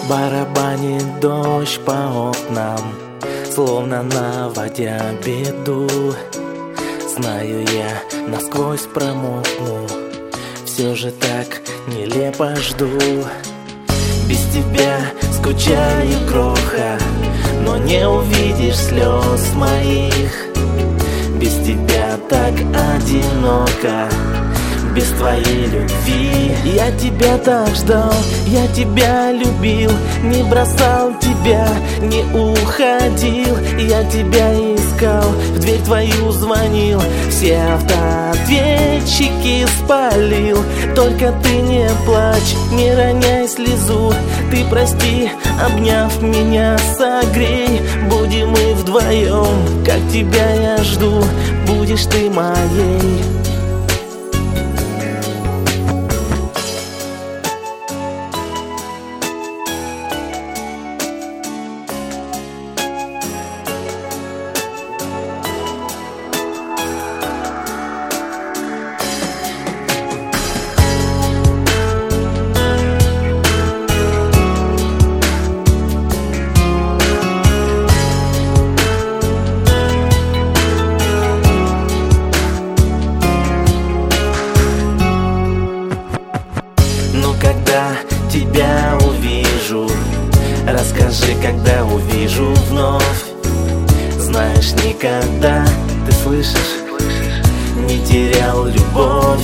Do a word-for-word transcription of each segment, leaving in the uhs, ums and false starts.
Барабанит дождь по окнам, словно наводя беду. Знаю я, насквозь промокну, все же так нелепо жду. Без тебя скучаю, кроха, но не увидишь слез моих. Без тебя так одиноко, без твоей любви. Я тебя так ждал, я тебя любил, не бросал тебя, не уходил. Я тебя искал, в дверь твою звонил, все автоответчики спалил. Только ты не плачь, не роняй слезу, ты прости, обняв меня, согрей. Будем мы вдвоем, как тебя я жду, будешь ты моей. Когда тебя увижу, расскажи, когда увижу вновь. Знаешь, никогда, ты слышишь, не терял любовь.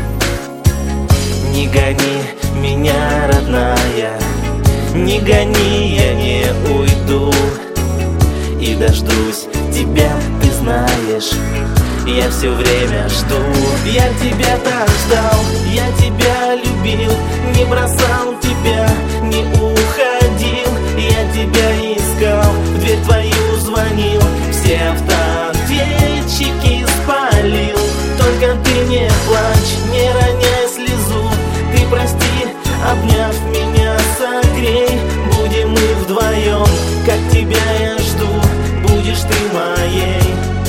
Не гони меня, родная, не гони, я не уйду. И дождусь тебя, ты знаешь, я все время жду. Я тебя так ждал, я тебя любил, не бросал тебя, не уходил. Я тебя искал, в дверь твою звонил, все автоответчики спалил. Только ты не плачь, не роняй слезу, ты прости, обняв меня, согрей. Будем мы вдвоем, как тебя я жду, будешь ты моей.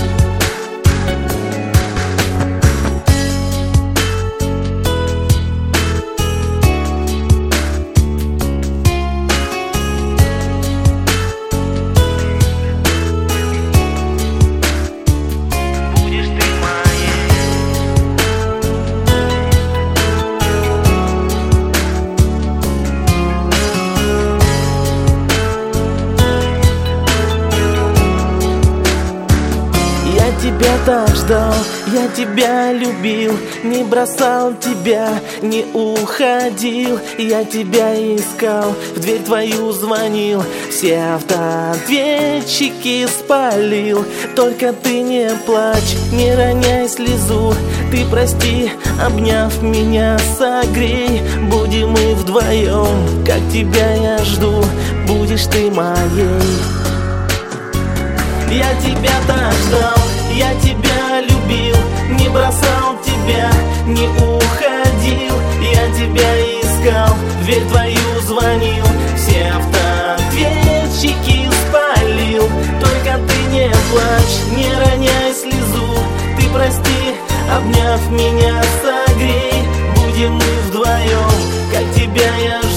Я тебя так ждал, я тебя любил, не бросал тебя, не уходил. Я тебя искал, в дверь твою звонил, все автоответчики спалил. Только ты не плачь, не роняй слезу, ты прости, обняв меня, согрей. Будем мы вдвоем, как тебя я жду, будешь ты моей. Я тебя так ждал, я тебя любил, не бросал тебя, не уходил. Я тебя искал, в дверь твою звонил, все автоответчики спалил. Только ты не плачь, не роняй слезу, ты прости, обняв меня, согрей. Будем мы вдвоем, как тебя я